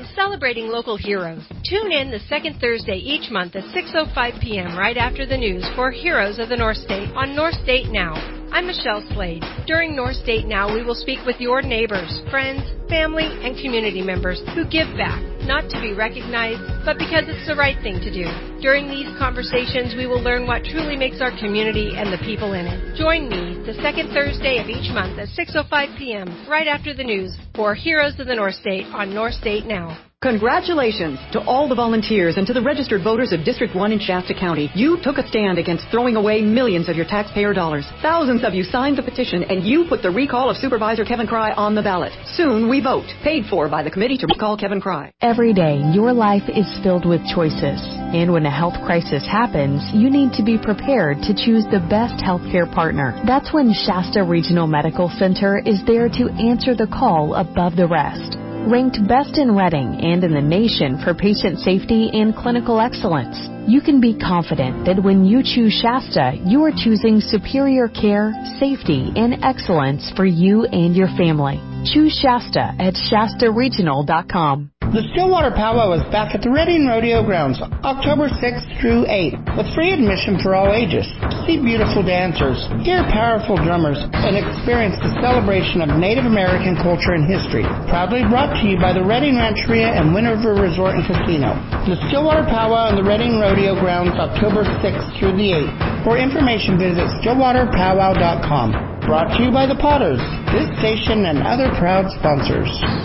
celebrating local heroes. Tune in the second Thursday each month at six oh five p.m. right after the news for Heroes of the North State on North State Now. I'm Michelle Slade. During North State Now, we will speak with your neighbors, friends, family, and community members who give back, not to be recognized, but because it's the right thing to do. During these conversations, we will learn what truly makes our community and the people in it. Join me the second Thursday of each month at six oh five p.m. right after the news for Heroes of the North State on North State Now. Congratulations to all the volunteers and to the registered voters of District one in Shasta County. You took a stand against throwing away millions of your taxpayer dollars. Thousands of you signed the petition, and you put the recall of Supervisor Kevin Cry on the ballot. Soon we vote, paid for by the committee to recall Kevin Cry. Every day, your life is filled with choices. And when a health crisis happens, you need to be prepared to choose the best healthcare partner. That's when Shasta Regional Medical Center is there to answer the call above the rest. Ranked best in Reading and in the nation for patient safety and clinical excellence, you can be confident that when you choose Shasta, you are choosing superior care, safety, and excellence for you and your family. Choose Shasta at Shasta Regional dot com. The Stillwater Powwow is back at the Reading Rodeo Grounds, October sixth through eighth, with free admission for all ages. See beautiful dancers, hear powerful drummers, and experience the celebration of Native American culture and history. Proudly brought to you by the Reading Rancheria and Wind River Resort and Casino. The Stillwater Powwow and the Reading Rodeo Grounds, October sixth through the eighth. For information, visit stillwater powwow dot com. Brought to you by the Potters, this station, and other proud sponsors.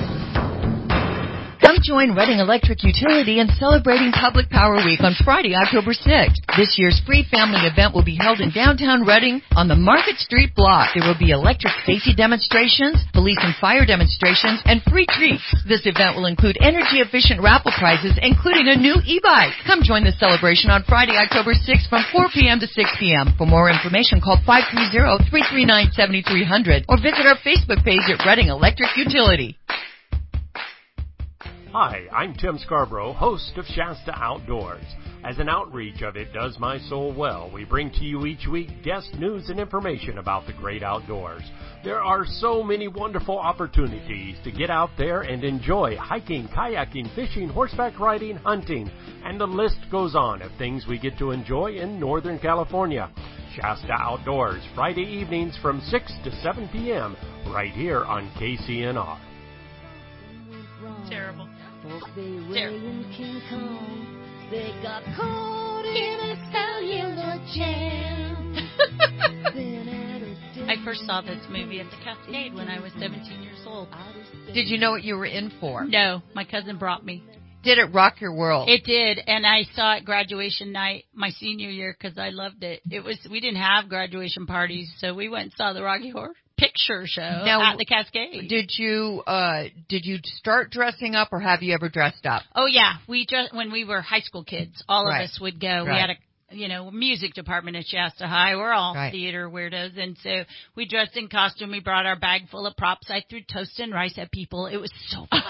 Come join Reading Electric Utility in celebrating Public Power Week on Friday, October sixth. This year's free family event will be held in downtown Reading on the Market Street block. There will be electric safety demonstrations, police and fire demonstrations, and free treats. This event will include energy-efficient raffle prizes, including a new e-bike. Come join the celebration on Friday, October sixth from four p.m. to six p.m. For more information, call five three zero, three three nine, seven three zero zero or visit our Facebook page at Reading Electric Utility. Hi, I'm Tim Scarborough, host of Shasta Outdoors. As an outreach of It Does My Soul Well, we bring to you each week guest news and information about the great outdoors. There are so many wonderful opportunities to get out there and enjoy hiking, kayaking, fishing, horseback riding, hunting, and the list goes on of things we get to enjoy in Northern California. Shasta Outdoors, Friday evenings from six to seven p.m. right here on K C N R. Terrible. Terrible. King Kong, they got caught in a cellular jam. I first saw this movie at the Cascade when I was seventeen years old. Did you know what you were in for? No, my cousin brought me. Did it rock your world? It did, and I saw it graduation night my senior year because I loved it. It was we didn't have graduation parties, so we went and saw the Rocky Horror Picture Show now, at the Cascade. Did you uh, did you start dressing up, or have you ever dressed up? Oh yeah, we just when we were high school kids, all right. of us would go. Right. We had a you know music department at Shasta High. We're all right. theater weirdos, and so we dressed in costume. We brought our bag full of props. I threw toast and rice at people. It was so fun,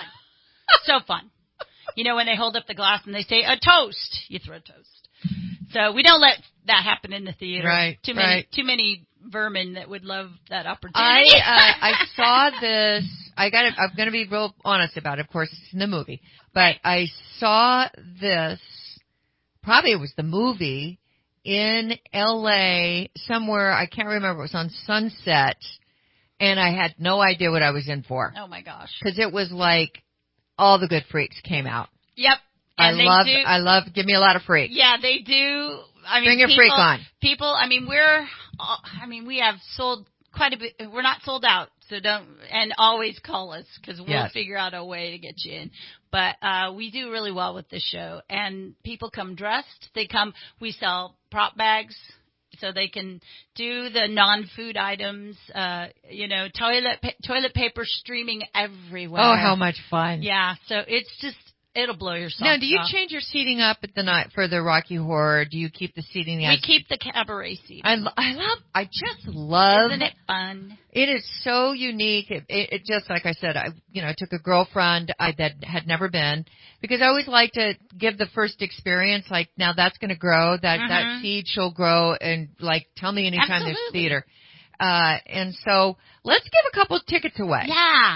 so fun. You know when they hold up the glass and they say a toast, you throw a toast. So we don't let that happen in the theater. Right. Too many. Right. Too many. Vermin that would love that opportunity. I uh, I saw this. I got. I'm going to be real honest about it. Of course, it's in the movie, but I saw this. Probably it was the movie in L A somewhere. I can't remember. It was on Sunset, and I had no idea what I was in for. Oh my gosh! Because it was like all the good freaks came out. Yep. And I love. do, I love. Give me a lot of freaks. Yeah, they do. I mean, bring a people, freak on. People. I mean, we're. I mean, we have sold quite a bit. We're not sold out, so don't. And always call us because we'll yes. figure out a way to get you in. But uh we do really well with this show, and people come dressed. They come. We sell prop bags. So they can do the non-food items, uh, you know, toilet pa- toilet paper streaming everywhere. Oh, how much fun! Yeah, so it's just. It'll blow your socks Now, do you off. change your seating up at the night for the Rocky Horror? Do you keep the seating? We as, keep the cabaret seating. I, I love. I just love. Isn't it fun? It is so unique. It, it, it just like I said. I you know I took a girlfriend I that had never been because I always like to give the first experience. Like now that's going to grow. That Mm-hmm. that seed shall grow and like tell me anytime Absolutely. there's theater. Uh, and so let's give a couple tickets away. Yeah.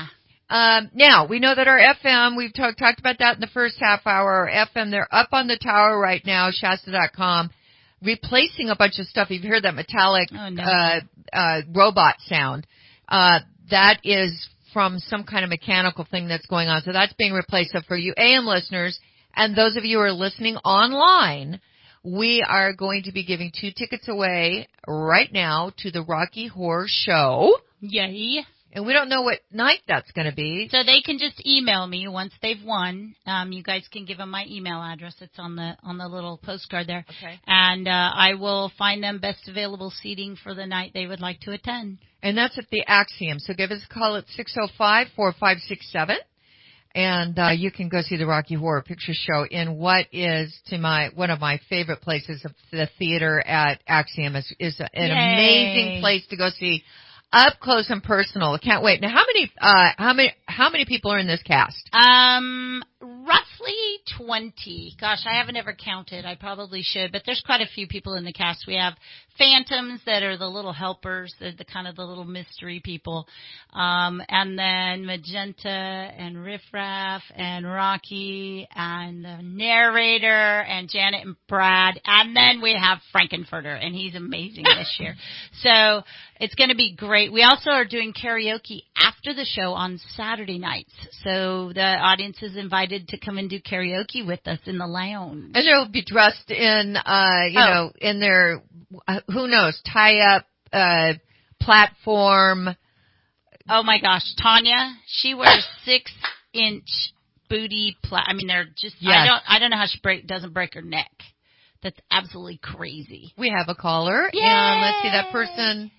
Um, now, we know that our F M, we've talk, talked about that in the first half hour, our F M, they're up on the tower right now, Shasta dot com, replacing a bunch of stuff. You've heard that metallic Oh, no. uh, uh, robot sound. Uh, that is from some kind of mechanical thing that's going on. So that's being replaced. So for you A M listeners and those of you who are listening online, we are going to be giving two tickets away right now to the Rocky Horror Show. Yay. And we don't know what night that's going to be. So they can just email me once they've won. Um, you guys can give them my email address. It's on the on the little postcard there. Okay. And uh, I will find them best available seating for the night they would like to attend. And that's at the Axiom. So give us a call at six oh five, four five six seven. And uh, you can go see the Rocky Horror Picture Show in what is, to my one of my favorite places, of the theater at Axiom. is, is an Yay. amazing place to go see up close and personal. I can't wait. Now, how many uh, how many how many people are in this cast? Um, roughly twenty. Gosh, I haven't ever counted. I probably should, but there's quite a few people in the cast. We have phantoms that are the little helpers, the, the kind of the little mystery people, um, and then Magenta and Riff Raff and Rocky and the narrator and Janet and Brad, and then we have Frankenfurter, and he's amazing this year. So it's going to be great. We also are doing karaoke after the show on Saturday nights, so the audience is invited to come and do karaoke with us in the lounge. And they'll be dressed in, uh, you Oh. know, in their, uh, who knows, tie-up, uh, platform. Oh my gosh, Tanya, she wears six inch booty pla- I mean, they're just, Yes. I don't, I don't know how she break, doesn't break her neck. That's absolutely crazy. We have a caller. Yay! And let's see that person.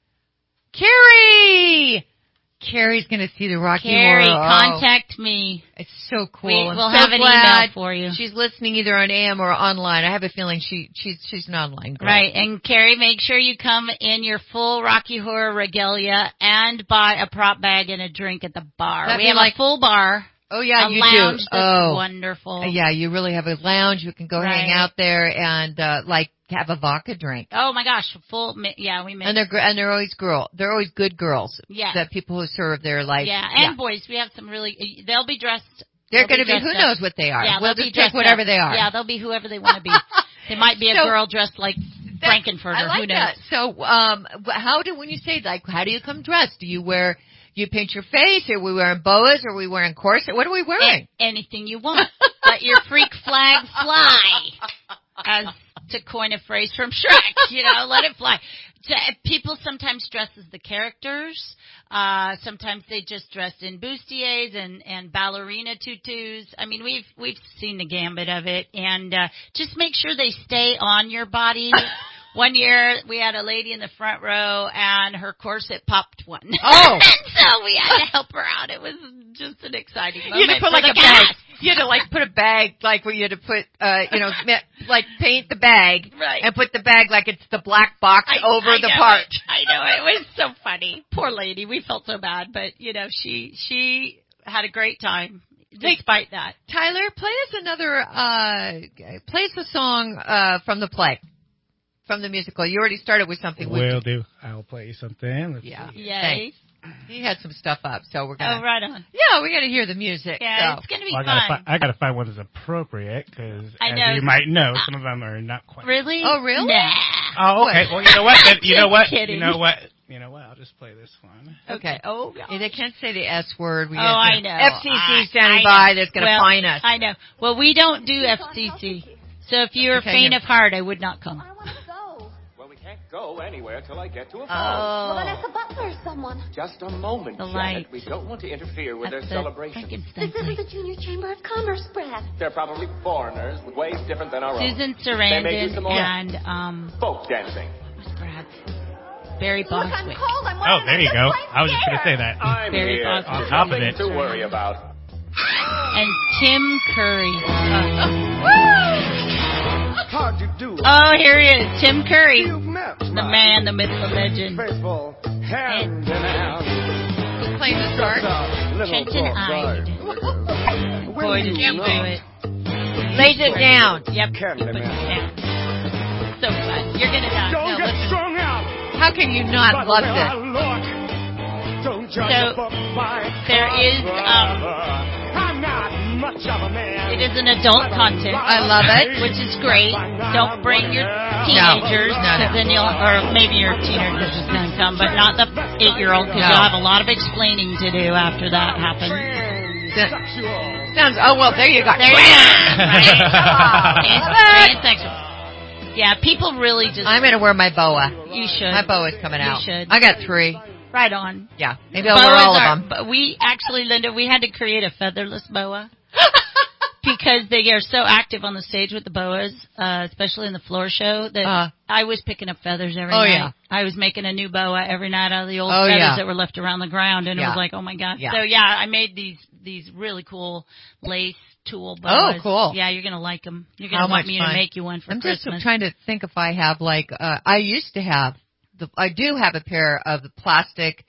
Carrie! Carrie's going to see the Rocky Carrie, Horror. Oh, contact me. it's so cool. We, I'm we'll so have an glad email for you. She's listening either on A M or online. I have a feeling she she's she's an online girl. Right, and Carrie, make sure you come in your full Rocky Horror regalia and buy a prop bag and a drink at the bar. That'd we be have like- a full bar. Oh yeah, a you lounge do. That's Oh, wonderful. yeah, you really have a lounge. You can go hang Right. out there and uh like have a vodka drink. Oh my gosh, full. mi- Yeah, we made. And they're gr- and they're always girl. They're always good girls. Yeah. That people who serve their life. Yeah, and boys, we have some really. They'll be dressed. They're they'll going to be. Who dressed up. knows what they are? Yeah, we'll they'll be just take dressed whatever up. they are. Yeah, they'll be whoever they want to be. They might be a So- girl dressed like Frankenfurter. I like Who knows? that. So, um, wh- how do when you say like, how do you come dressed? Do you wear? You paint your face? Are we wearing boas? Are we wearing corset? What are we wearing? A- anything you want. Let your freak flag fly. As to coin a phrase from Shrek, you know, let it fly. To, people sometimes dress as the characters. Uh, sometimes they just dress in bustiers and, and ballerina tutus. I mean, we've we've seen the gambit of it, and uh, just make sure they stay on your body. One year, we had a lady in the front row, and her corset popped one. Oh. And so we had to help her out. It was just an exciting moment You had to put for like the a bag. cast. You had to like put a bag, like where you had to put, uh, you know, ma- like paint the bag Right. and put the bag like it's the black box I- over I the know part. it. I know it was so funny. Poor lady, we felt so bad, but you know, she she had a great time despite that. Tyler, play us another, uh, play us a song, uh, from the play, from the musical. You already started with something. We- Will do. I'll play you something. Let's Yeah. see. Yay. Thanks. He had some stuff up, so we're gonna. Oh, right on. Yeah, we got to hear the music. Yeah, so. it's gonna be Well, I fun. gotta, fi- I gotta find one that's appropriate because, I as know. you might know, some of them are not quite. Really? Oh, really? Nah. Oh, okay. Well, you know what? Then, you know Just what? kidding. You know what? You know what? I'll just play this one. Okay. Oh, gosh. Yeah, they can't say the S word. We Oh, got I the know. F C C I- standing I by know. that's going to Well, fine us. I know. Well, we don't do F C C. So if you're Okay, faint yeah. of heart, I would not come. Well, we can't go anywhere till I get to a phone. Oh. Well, then ask a butler or someone. Just a moment, The Janet. light. We don't want to interfere with That's their the celebration. Frankenstein This isn't place. the Junior Chamber of Commerce, Brad. They're probably foreigners with ways different than our Susan own. They may do Sarandon some more and um, folk dancing. what's Brad's? Barry Look, I'm Boswick. cold. I'm Oh, there you go. Place I was just gonna say that. I'm Very here. positive. On top of Nothing it. to worry about. And Tim Curry. How'd you do? Oh, here he is, Tim Curry, You met the my man, the myth, the legend. faithful hand in hand. Who's playing the start? Trenton Ide. Boy, did you do it. Lays it down. Yep, he puts it down. So fun. You're gonna die. Don't Now get listen. strung out How can you by not the love way I this? look. Don't there is, um, it is an adult content. I love it. Which is great. Don't bring your teenagers, No, no, no. then you'll, or maybe your teenagers is going to come, but not the eight-year-old, because No. you'll have a lot of explaining to do after that happens. Sounds, oh, well, there you go. There you go. Right? Trans- Transsexual. Yeah, people really just... I'm going to wear my boa. You should. My boa's coming You out. should. I got three. Right on. Yeah, maybe I'll wear all are, of them. But we actually, Linda, we had to create a featherless boa because they are so active on the stage with the boas, uh, especially in the floor show, that Uh, I was picking up feathers every oh, night. yeah. I was making a new boa every night out of the old Oh, feathers yeah. that were left around the ground, and Yeah. it was like, oh my god. Yeah. So yeah, I made these these really cool lace tool boas. Oh, cool. Yeah, you're gonna like them. You're How gonna want much me fun. to make you one for I'm Christmas. just trying to think if I have like uh, I used to have the I do have a pair of the plastic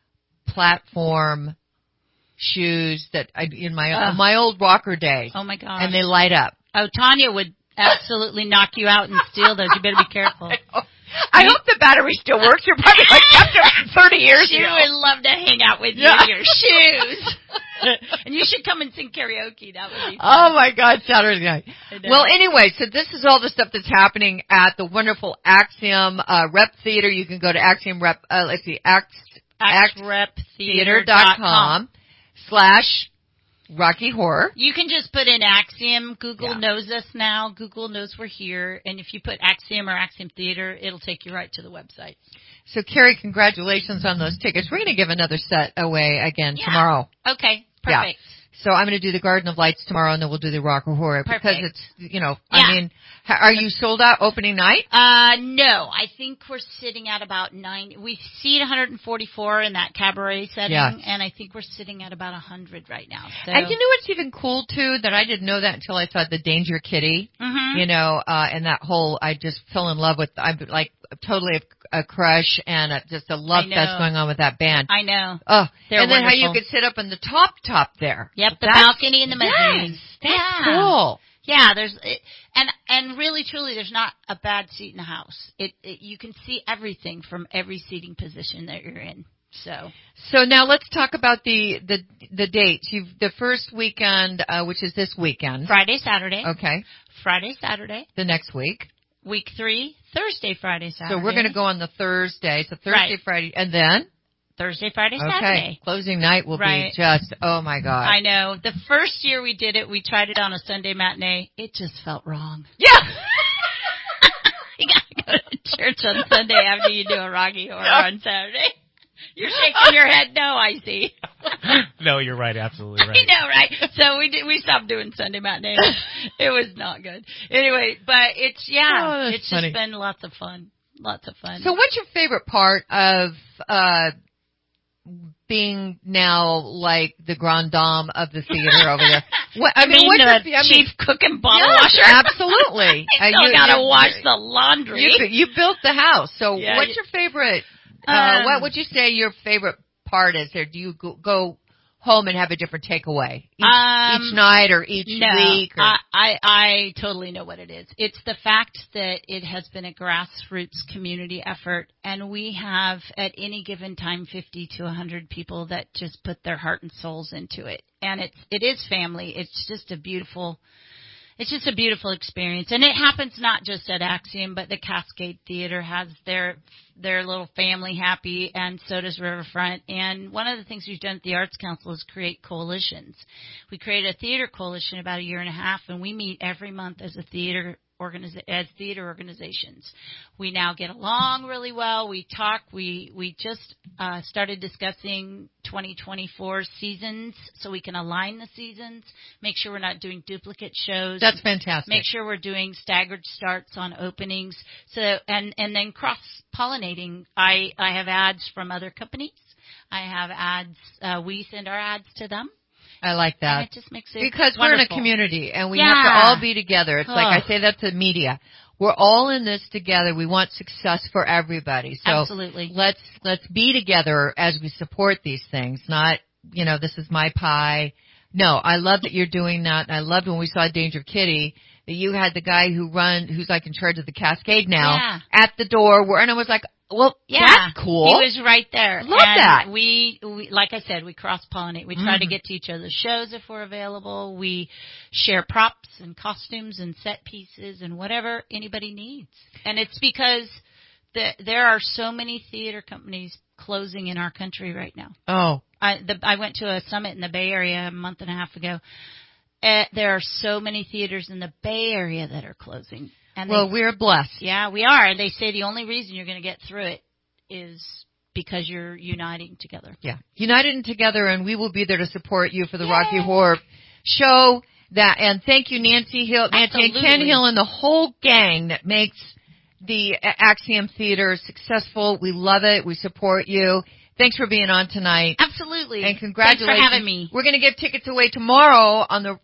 platform shoes that I in my Uh, my old rocker days. Oh my god. And they light up. Oh, Tanya would absolutely knock you out and steal those. You better be careful. I hope the battery still works. You're probably like kept them thirty years She ago. would love to hang out with you Yeah. in your shoes. And you should come and sing karaoke. That would be fun. Oh my God, Saturday night. I know. Well, anyway, so this is all the stuff that's happening at the wonderful Axiom uh, Rep Theater. You can go to Axiom Rep. Uh, let's see, Ax, act rep theater Theater dot dot com slash Rocky Horror. You can just put in Axiom. Google Yeah. knows us now. Google knows we're here. And if you put Axiom or Axiom Theater, it'll take you right to the website. So, Carrie, congratulations on those tickets. We're going to give another set away again Yeah. tomorrow. Okay, perfect. Yeah. So I'm going to do the Garden of Lights tomorrow, and then we'll do the Rock or Horror because Perfect. it's, you know, Yeah. I mean, ha- are you sold out opening night? Uh, no, I think we're sitting at about nine. We seat one hundred forty-four in that cabaret setting, Yeah. and I think we're sitting at about one hundred right now. So. And you know what's even cool too? That I didn't know that until I saw the Danger Kitty. Mhm. You know, uh, and that whole I just fell in love with. I'm like totally a, a crush and a, just a love I know. fest going on with that band. I know. Oh, They're and then how you wonderful. could sit up in the top top there. Yep, the That's- balcony and the mezzanine. Yes, that's yeah. cool. Yeah, there's it, and and really truly, there's not a bad seat in the house. It, it you can see everything from every seating position that you're in. So So now let's talk about the the the dates. You've the first weekend, uh, which is this weekend. Friday, Saturday. Okay. Friday, Saturday. The next week. Week three, Thursday, Friday, Saturday. So we're going to go on the Thursday. So Thursday, Right. Friday, and then Thursday, Friday, okay, Saturday. closing night will Right. be just oh my God. I know. The first year we did it, we tried it on a Sunday matinee. It just felt wrong. Yeah. You gotta go to church on Sunday after you do a Rocky Horror on Saturday. You're shaking your head. No, I see. No, you're right. Absolutely right. I know, right? So we did, we stopped doing Sunday matinees. It was not good. Anyway, but it's yeah, Oh, that's it's funny. just been lots of fun. Lots of fun. So what's your favorite part of uh being now like the grand dame of the theater over there? What, I You mean, mean what's the your, I mean, chief cook and bottle yes, washer? Absolutely. I Uh, still you- gotta you- wash the laundry. You, you built the house. So Yeah, what's you- your favorite, uh, Um, what would you say your favorite part is there? Do you go, go home and have a different takeaway each, Um, each night or each no, week? Or, I, I I totally know what it is. It's the fact that it has been a grassroots community effort, and we have at any given time fifty to one hundred people that just put their heart and souls into it. And it's it is family. It's just a beautiful It's just a beautiful experience, and it happens not just at Axiom, but the Cascade Theater has their their little family happy, and so does Riverfront. And one of the things we've done at the Arts Council is create coalitions. We created a theater coalition about a year and a half, and we meet every month as a theater organiza- as theater organizations. We now get along really well. We talk. We we just uh, started discussing twenty twenty-four seasons, so we can align the seasons, make sure we're not doing duplicate shows. That's fantastic. Make sure we're doing staggered starts on openings. So and and then cross pollinating. I I have ads from other companies. I have ads. Uh, we send our ads to them. I like that. And it just makes it because wonderful. we're in a community and we Yeah. have to all be together. It's like Oh. I say that to media. We're all in this together. We want success for everybody. So Absolutely. let's let's be together as we support these things. Not, you know, this is my pie. No, I love that you're doing that. And I loved when we saw Danger Kitty that you had the guy who run who's like in charge of the Cascade now Yeah. at the door where and I was like, Well, yeah, that's cool. He was right there. Love and that. We, we, like I said, we cross-pollinate. We try Mhm. to get to each other's shows if we're available. We share props and costumes and set pieces and whatever anybody needs. And it's because the, there are so many theater companies closing in our country right now. Oh. I, the, I went to a summit in the Bay Area a month and a half ago. Uh, there are so many theaters in the Bay Area that are closing. And well, they, we're blessed. Yeah, we are. And they say the only reason you're going to get through it is because you're uniting together. Yeah, united and together, and we will be there to support you for the Yay! Rocky Horror Show. That and thank you, Nancy Hill, Nancy and Ken Hill, and the whole gang that makes the Axiom Theater successful. We love it. We support you. Thanks for being on tonight. Absolutely. And congratulations. Thanks for having me. We're going to give tickets away tomorrow on the